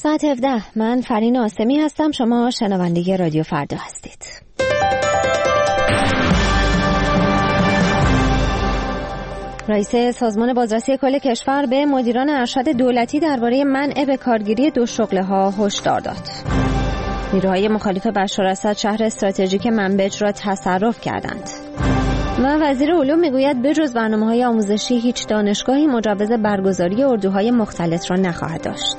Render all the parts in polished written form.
ساعت 17. من فرین آسمی هستم. شما شنونده رادیو فردا هستید. رئیس سازمان بازرسی کل کشور به مدیران ارشد دولتی درباره منع به کارگیری دو شغله‌ها هشدار داد. نیروهای مخالف بشار اسد شهر استراتژیک منبج را تصرف کردند. و وزیر علوم میگوید بجز برنامه‌های آموزشی هیچ دانشگاهی مجوز برگزاری اردوهای مختلط را نخواهد داشت.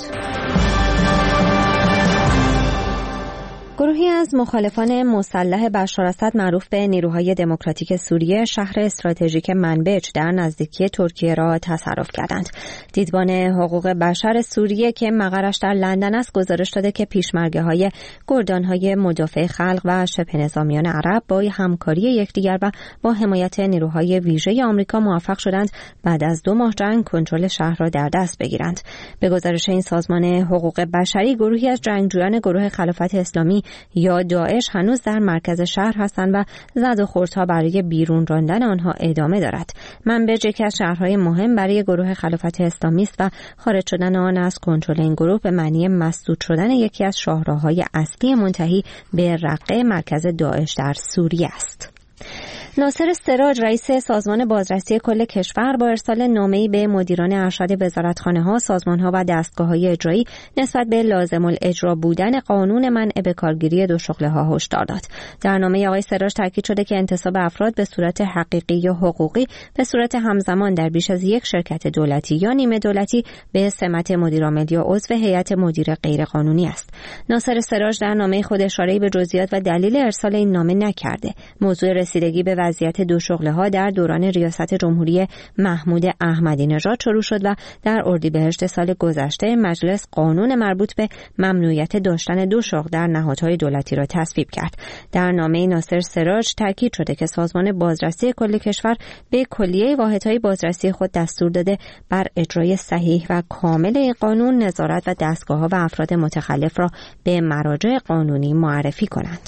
گروهی از مخالفان مسلح بشار اسد معروف به نیروهای دموکراتیک سوریه شهر استراتژیک منبج در نزدیکی ترکیه را تصرف کردند. دیدبان حقوق بشر سوریه که مقرش در لندن است گزارش داده که پیشمرگه‌های گردان‌های مدافع خلق و شبه نظامیان عرب با همکاری یکدیگر و با حمایت نیروهای ویژه آمریکا موفق شدند بعد از 2 ماه جنگ کنترل شهر را در دست بگیرند. به گزارش این سازمان حقوق بشری گروهی از جنگجویان گروه خلافت اسلامی یا داعش هنوز در مرکز شهر هستند و زد و خوردها برای بیرون راندن آنها ادامه دارد. منبج یکی از شهرهای مهم برای گروه خلافت اسلامی است و خارج شدن آن از کنترل این گروه به معنی مسدود شدن یکی از شاهراه‌های اصلی منتهی به رقه مرکز داعش در سوریه است. ناصر سراج رئیس سازمان بازرسی کل کشور با ارسال نامه‌ای به مدیران ارشد وزارتخانه‌ها، سازمان‌ها و دستگاه‌های اجرایی نسبت به لازم الاجرا بودن قانون منع به کارگیری دو شغله‌ها هشدار داد. در نامه آقای سراج تاکید شده که انتصاب افراد به صورت حقیقی یا حقوقی به صورت همزمان در بیش از یک شرکت دولتی یا نیمه دولتی به سمت مدیرعامل یا عضو هیئت مدیره غیرقانونی است. ناصر سراج در نامه خود اشاره‌ای به جزئیات و دلیل ارسال این نامه نکرده. موضوع رسیدگی به وضعیت دو شغله‌ها در دوران ریاست جمهوری محمود احمدی نژاد شروع شد و در اردیبهشت سال گذشته مجلس قانون مربوط به ممنوعیت داشتن دو شغل در نهادهای دولتی را تصویب کرد. در نامه ناصر سراج تاکید شده که سازمان بازرسی کل کشور به کلیه واحدهای بازرسی خود دستور داده بر اجرای صحیح و کامل این قانون نظارت و دستگاه‌ها و افراد متخلف را به مراجع قانونی معرفی کنند.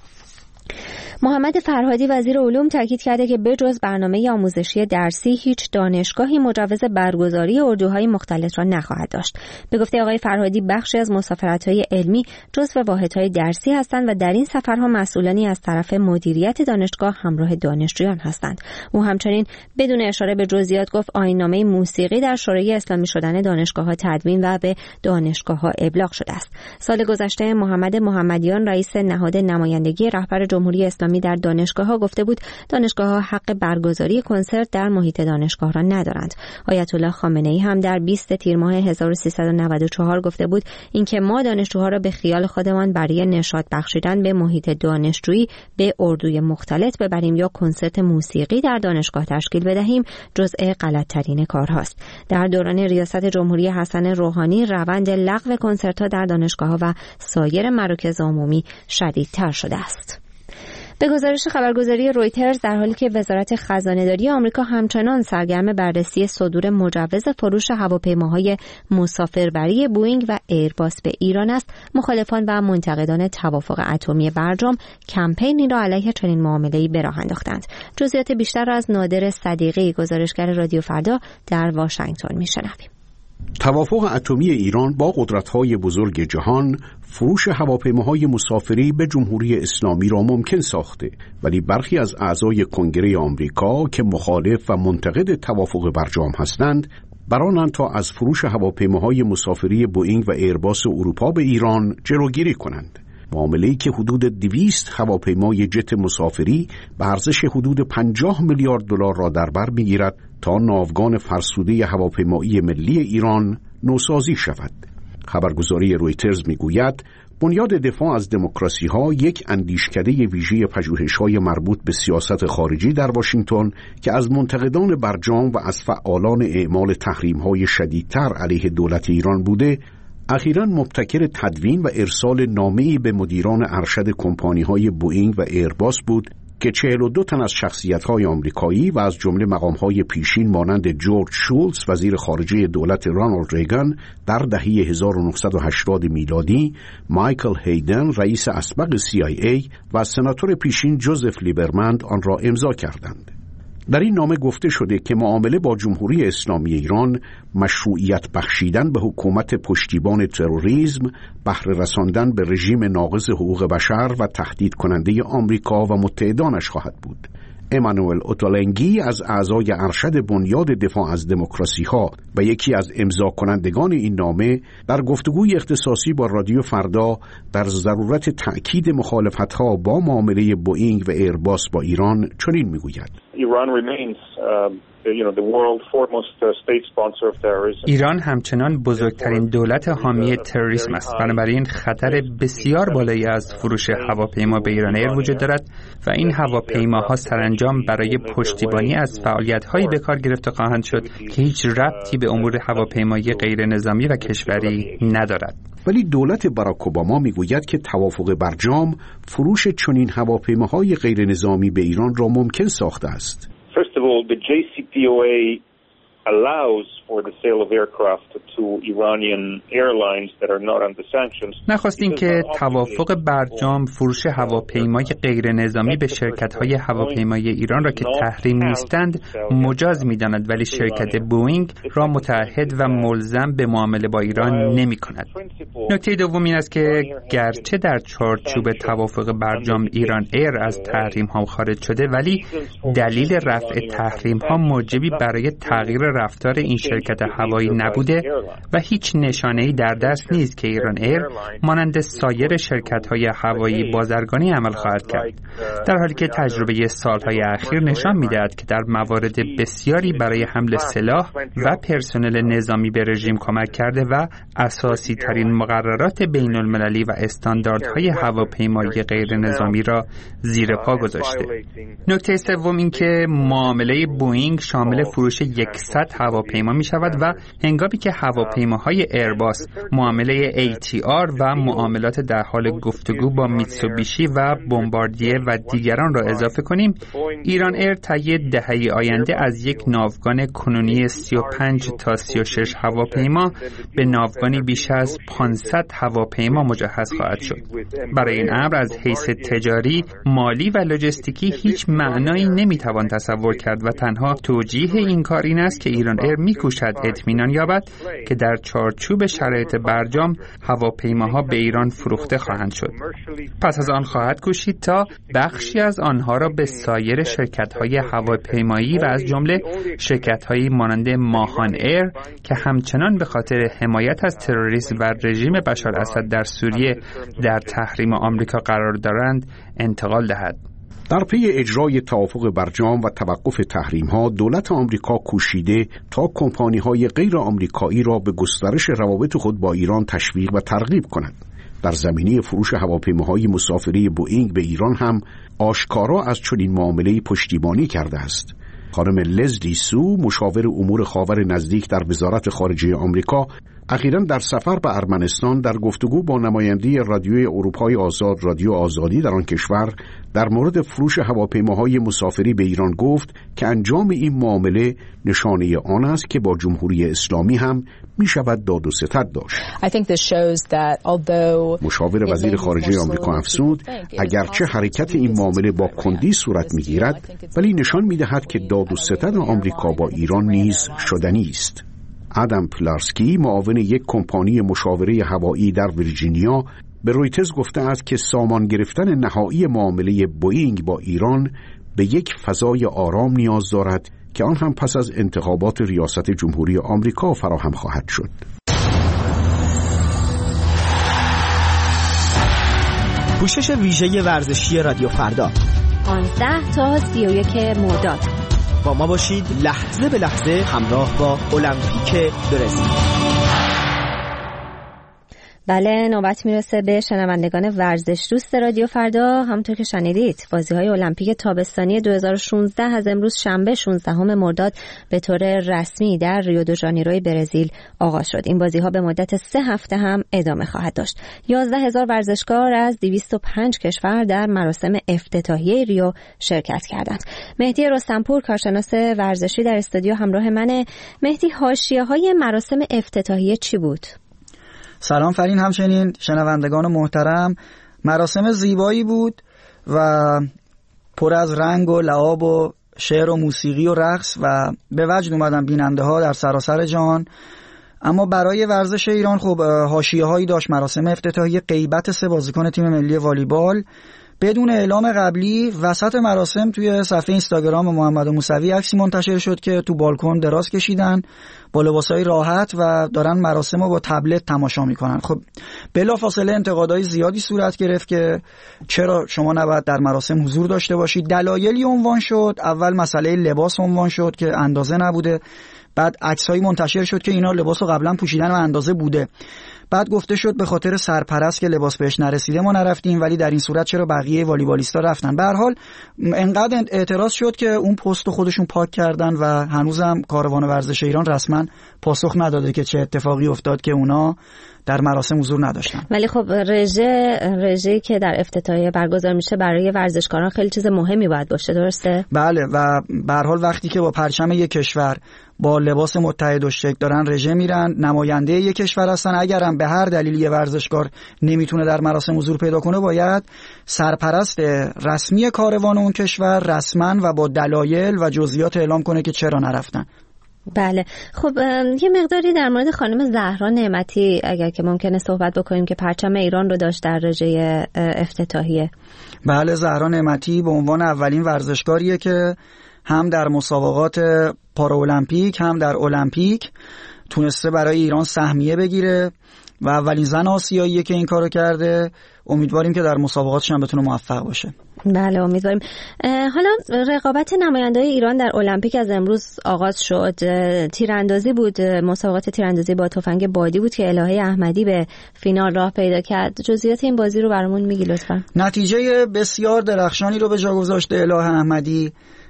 محمد فرهادی وزیر علوم تاکید کرده که بجز برنامه آموزشی درسی هیچ دانشگاهی مجوز برگزاری اردوهای مختلط را نخواهد داشت. به گفته آقای فرهادی بخشی از مسافرت‌های علمی جزو واحدهای درسی هستند و در این سفرها مسئولانی از طرف مدیریت دانشگاه همراه دانشجویان هستند. او همچنین بدون اشاره به جزئیات گفت آیین‌نامه موسیقی در شورای اسلامی شدن دانشگاه‌ها تدوین و به دانشگاه‌ها ابلاغ شده است. سال گذشته محمد محمدیان رئیس نهاد نمایندگی رهبر جمهوری اسلامی در دانشگاه‌ها گفته بود دانشگاه‌ها حق برگزاری کنسرت در محیط دانشگاه را ندارند. آیت الله خامنه‌ای هم در 20 تیر ماه 1394 گفته بود اینکه ما دانشجوها را به خیال خودمان برای نشاط بخشیدن به محیط دانشجویی به اردوی مختلط ببریم یا کنسرت موسیقی در دانشگاه تشکیل بدهیم جزء غلط‌ترین کارهاست. در دوران ریاست جمهوری حسن روحانی روند لغو کنسرت‌ها در دانشگاه‌ها و سایر مراکز عمومی شدیدتر شده است. به گزارش خبرگزاری رویترز در حالی که وزارت خزانه‌داری آمریکا همچنان سرگرم بررسی صدور مجوز فروش هواپیماهای مسافربری بوئینگ و ایرباس به ایران است، مخالفان و منتقدان توافق اتمی برجام کمپینی را علیه چنین معامله‌ای به راه انداختند. جزئیات بیشتر را از نادر صدیقی گزارشگر رادیو فردا در واشنگتن می‌شنویم. توافق اتمی ایران با قدرت‌های بزرگ جهان فروش هواپیماهای مسافری به جمهوری اسلامی را ممکن ساخته، ولی برخی از اعضای کنگره آمریکا که مخالف و منتقد توافق برجام هستند برانند تا از فروش هواپیماهای مسافری بوئینگ و ایرباس اروپا به ایران جلوگیری کنند. معامله‌ای که حدود 200 هواپیمای جت مسافری به ارزش حدود 50 میلیارد دلار را در بر می‌گیرد تا ناوگان فرسوده هواپیمایی ملی ایران نوسازی شود. خبرگزاری رویترز می‌گوید بنیاد دفاع از دموکراسی‌ها یک اندیشکده ویژه پژوهش‌های مربوط به سیاست خارجی در واشنگتن که از منتقدان برجام و از فعالان اعمال تحریم‌های شدیدتر علیه دولت ایران بوده، اخیراً مبتکر تدوین و ارسال نامه‌ای به مدیران ارشد کمپانی‌های بوئینگ و ایرباس بود که 42 تن از شخصیت‌های آمریکایی و از جمله مقام‌های پیشین مانند جورج شولتز وزیر خارجه دولت رونالد ریگان در دهه 1980 میلادی، مایکل هیدن رئیس اسبق CIA و سناتور پیشین جوزف لیبرمن آن را امضا کردند. در این نامه گفته شده که معامله با جمهوری اسلامی ایران مشروعیت بخشیدن به حکومت پشتیبان تروریسم، بهره رساندن به رژیم ناقض حقوق بشر و تهدید کننده آمریکا و متحدانش خواهد بود. امانوئل اوتالنگی از اعضای ارشد بنیاد دفاع از دموکراسی ها و یکی از امضا کنندگان این نامه در گفتگوی اختصاصی با رادیو فردا در ضرورت تأکید مخالفت ها با معامله بوئینگ و ایرباس با ایران چنین میگوید: ایران همچنان بزرگترین دولت حامی تروریسم است. بنابراین خطر بسیار بالایی از فروش هواپیما به ایران ایر وجود دارد و این هواپیماها سرانجام برای پشتیبانی از فعالیت‌هایی به کار گرفته خواهند شد که هیچ ربطی به امور هواپیمایی غیر نظامی و کشوری ندارد. ولی دولت باراک اوباما میگوید که توافق برجام فروش چنین هواپیماهای غیر نظامی به ایران را ممکن ساخته است. First of all, the JCPOA allows for the sale of aircraft to Iranian airlines that are not under sanctions. نخست اینکه توافق برجام فروش هواپیمای غیر نظامی به شرکت‌های هواپیمایی ایران را که تحریم نیستند مجاز می‌داند، ولی شرکت بوئینگ را متعهد و ملزم به معامله با ایران نمی‌کند. نکته دوم این است که گرچه در چارچوب توافق برجام ایران ایر از تحریم‌ها خارج شده، ولی دلیل رفع تحریم‌ها موجبی برای تغییر رفتار این شرکت هوایی نبوده و هیچ نشانه‌ای در دست نیست که ایران ایر مانند سایر شرکت‌های هوایی بازرگانی عمل خواهد کرد، در حالی که تجربه سال‌های اخیر نشان می‌دهد که در موارد بسیاری برای حمل سلاح و پرسنل نظامی به رژیم کمک کرده و اساسی ترین مقررات بین‌المللی و استانداردهای هواپیمایی غیر نظامی را زیر پا گذاشته. نکته سوم این که معامله بوئینگ شامل فروش 100 هواپیما می شود و هنگامی که هواپیماهای ایرباس معامله ATR و معاملات در حال گفتگو با میتسوبیشی و بمباردیه و دیگران را اضافه کنیم، ایران ایر طی دهه آینده از یک ناوگان کنونی 35 تا 36 هواپیما به ناوگانی بیش از 500 هواپیما مجهز خواهد شد. برای این امر از حیث تجاری، مالی و لوجستیکی هیچ معنایی نمیتوان تصور کرد و تنها توجیه این کار این است که ایران ایر می‌کوشد اطمینان یابد که در چارچوب شرایط برجام هواپیماها به ایران فروخته خواهند شد. پس از آن خواهد کوشید تا بخشی از آنها را به سایر شرکت‌های هواپیمایی و از جمله شرکت‌هایی مانند ماهان ایر که همچنان به خاطر حمایت از تروریسم و رژیم بشار اسد در سوریه در تحریم آمریکا قرار دارند انتقال دهد. در پی اجرای توافق برجام و توقف تحریم‌ها، دولت آمریکا کوشیده تا کمپانی‌های غیر آمریکایی را به گسترش روابط خود با ایران تشویق و ترغیب کند. در زمینه فروش هواپیماهای مسافری بوئینگ به ایران هم آشکارا از چنین معامله‌ای پشتیبانی کرده است. خانم لزلی سو، مشاور امور خاور نزدیک در وزارت خارجه آمریکا، اخیراً در سفر به ارمنستان در گفتگو با نماینده رادیوی اروپای آزاد، رادیو آزادی در آن کشور، در مورد فروش هواپیماهای مسافری به ایران گفت که انجام این معامله نشانه آن است که با جمهوری اسلامی هم می شود داد و ستد داشت. مشاور وزیر خارجه آمریکا افزود اگرچه حرکت این معامله با کندی صورت می گیرد، ولی نشان می دهد که داد و ستد آمریکا با ایران نیز شدنی است. آدم پلارسکی، معاون یک کمپانی مشاوره هوایی در ویرجینیا، به رویترز گفته است که سامان گرفتن نهایی معامله بوئینگ با ایران به یک فضای آرام نیاز دارد که آن هم پس از انتخابات ریاست جمهوری آمریکا فراهم خواهد شد. پوشش ویژه ورزشی رادیو فردا 15 تا 31 مرداد. با ما باشید لحظه به لحظه همراه با المپیک برزیل. بله، نوبت میرسه به شنوندگان ورزش دوست رادیو فردا. همونطور که شنیدید بازی‌های المپیک تابستانی 2016 از امروز شنبه 16 مرداد به طور رسمی در ریو دو ژانیروی برزیل آغاز شد. این بازی‌ها به مدت 3 هفته هم ادامه خواهد داشت. 11,000 ورزشکار از 205 کشور در مراسم افتتاحیه ریو شرکت کردند. مهدی رستمپور، کارشناس ورزشی در استودیو همراه منه. مهدی، حاشیه‌های مراسم افتتاحیه چی بود؟ سلام فرین، همچنین شنوندگان محترم. مراسم زیبایی بود و پر از رنگ و لعاب و شعر و موسیقی و رقص و به وجد اومدن بیننده ها در سراسر جهان. اما برای ورزش ایران خب حاشیه‌هایی داشت. مراسم افتتاحیه غیبت 3 بازیکن تیم ملی والیبال بدون اعلام قبلی وسط مراسم توی صفحه اینستاگرام محمد موسوی عکسی منتشر شد که تو بالکن دراز کشیدن با لباسای راحت و دارن مراسم رو با تبلت تماشا میکنن. خب بلافاصله انتقادهای زیادی صورت گرفت که چرا شما نباید در مراسم حضور داشته باشید. دلایلی عنوان شد. اول مسئله لباس عنوان شد که اندازه نبوده، بعد عکسایی منتشر شد که اینا لباسو قبلا پوشیدن و اندازه بوده، بعد گفته شد به خاطر سرپرست که لباس بهش نرسیده ما نرفتیم، ولی در این صورت چرا بقیه والیبالیستا رفتن. به هر حال انقدر اعتراض شد که اون پست خودشون پاک کردن و هنوزم کاروان ورزش ایران رسما پاسخ نداده که چه اتفاقی افتاد که اونا در مراسم حضور نداشتن. ولی خب رژه‌ای که در افتتاحیه برگزار میشه برای ورزشکاران خیلی چیز مهمی باید باشه، درسته؟ بله، و به هر حال وقتی که با پرچم یک کشور با لباس متحدالشکل دارن رژه میرن، نماینده یک کشور هستن، اگرم به هر دلیلی یه ورزشکار نمیتونه در مراسم حضور پیدا کنه باید سرپرست رسمی کاروان اون کشور رسما و با دلایل و جزئیات اعلام کنه که چرا نرفتن. بله. خب یه مقداری در مورد خانم زهرا نعمتی اگر که ممکنه صحبت بکنیم که پرچم ایران رو داشت در رژه افتتاحیه. بله، زهرا نعمتی به عنوان اولین ورزشکاریه که هم در مسابقات پارالمپیک هم در المپیک تونسته برای ایران سهمیه بگیره و اولین زن آسیاییه که این کارو کرده. امیدواریم که در مسابقاتش هم بتونه موفق باشه. بله امیدواریم. حالا رقابت نماینده‌های ایران در المپیک از امروز آغاز شد. تیراندازی بود، مسابقات تیراندازی با تفنگ بادی بود که الهه احمدی به فینال راه پیدا کرد. جزئیات این بازی رو برامون میگی لطفا؟ نتیجه بسیار درخشانی رو به جا گذاشته الهه احمدی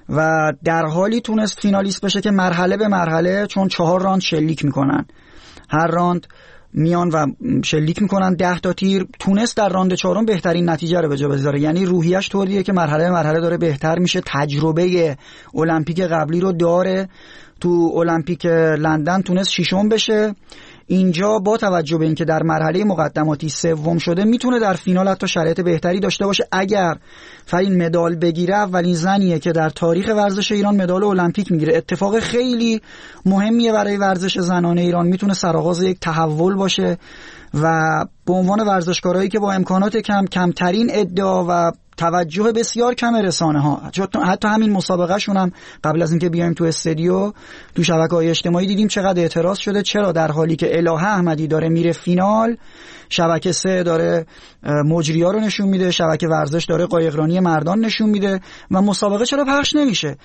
و در حالی تونست فینالیست بشه که مرحله به مرحله، چون 4 راند شلیک میکنن، هر راند میان و شلیک میکنن 10 تا تیر، تونست در راند 4 بهترین نتیجه رو به جا بذاره. یعنی روحیش طوریه که مرحله مرحله داره بهتر میشه، تجربه المپیک قبلی رو داره. تو المپیک لندن تونست 6م بشه، اینجا با توجه به اینکه در مرحله مقدماتی 3م شده میتونه در فینال حتی شرایط بهتری داشته باشه. اگر فرین مدال بگیره اولین زنیه که در تاریخ ورزش ایران مدال المپیک میگیره. اتفاق خیلی مهمیه برای ورزش زنانه ایران، میتونه سرآغاز یک تحول باشه و به عنوان ورزشکارایی که با امکانات کمترین ادعا و توجه بسیار کم رسانه ها، حتی همین مسابقه شون هم قبل از اینکه بیایم تو استودیو تو شبکه‌های اجتماعی دیدیم چقدر اعتراض شده. چرا در حالی که الهه احمدی داره میره فینال، شبکه 3 داره مجری‌ها رو نشون میده، شبکه ورزش داره قایقرانی مردان نشون میده و مسابقه چرا پخش نمیشه؟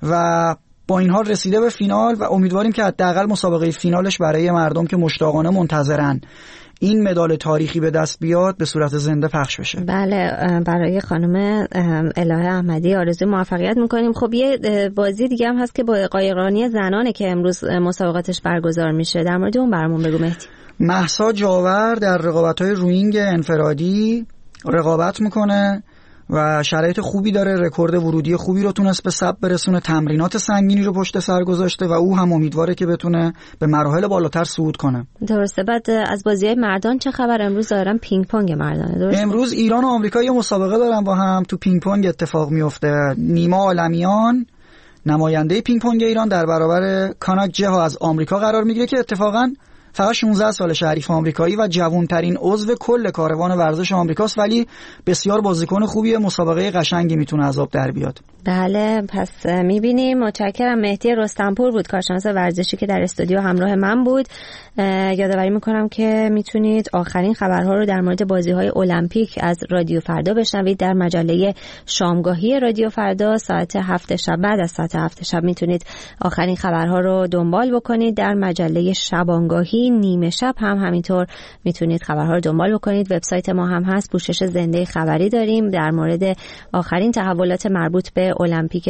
و با این حال رسیده به فینال و امیدواریم که حداقل مسابقه فینالش برای مردم که مشتاقانه منتظرن این مدال تاریخی به دست بیاد به صورت زنده پخش بشه. بله، برای خانم الهه احمدی آرزوی موفقیت میکنیم. خب یه بازی دیگه هم هست که با قایقرانی زنانه که امروز مسابقاتش برگزار میشه، در مورد اون برامون بگو مهدی. مهسا جاور در رقابت‌های روینگ انفرادی رقابت میکنه و شرایط خوبی داره، رکورد ورودی خوبی رو تونست به ثبت برسونه، تمرینات سنگینی رو پشت سر گذاشته و او هم امیدواره که بتونه به مراحل بالاتر صعود کنه. درسته. بعد از بازی‌های مردان چه خبر؟ امروز دارن پینگ پونگ مردانه، درسته؟ امروز ایران و آمریکا یه مسابقه دارن با هم تو پینگ پونگ اتفاق میفته. نیما عالمیان نماینده پینگ پونگ ایران در برابر کاناک جها از آمریکا قرار میگیره که اتفاقاً فقط 16 سال حریف آمریکایی و جوانترین عضو کل کاروان ورزش آمریکاست، ولی بسیار بازیکن خوبیه، مسابقه قشنگی میتونه از آب در بیاد. بله، پس میبینیم. متشکرم. مهدی رستمپور بود کارشناس ورزشی که در استودیو همراه من بود. یادآوری میکنم که میتونید آخرین خبرها رو در مورد بازی‌های المپیک از رادیو فردا بشنوید در مجله شامگاهی رادیو فردا ساعت 7 شب. بعد از ساعت 7 شب میتونید آخرین خبرها رو دنبال بکنید. در مجله شبانگاهی نیمه شب هم همینطور میتونید خبرها رو دنبال بکنید. وبسایت ما هم هست، پوشش زنده خبری داریم در مورد آخرین تحولات مربوط به المپیک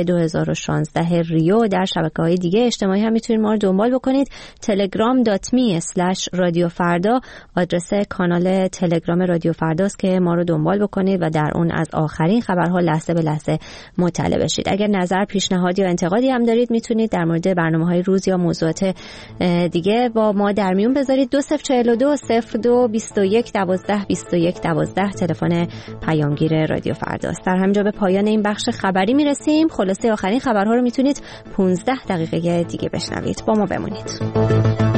2016 ریو. در شبکه‌های دیگه اجتماعی هم میتونید ما رو دنبال بکنید. telegram.me/رادیو فردا آدرس کانال تلگرام رادیو فرداست که ما رو دنبال بکنید و در اون از آخرین خبرها لحظه به لحظه مطلع بشید. اگر نظر، پیشنهاد یا انتقادی هم دارید میتونید در مورد برنامه‌های روز یا موضوعات دیگه با ما در میون پیام بذارید. 2042 02 21 12 21 12 تلفن پیامگیر رادیو فرداست. در همینجا به پایان این بخش خبری میرسیم. خلاصه آخرین خبرها رو میتونید 15 دقیقه دیگه بشنوید. با ما بمونید.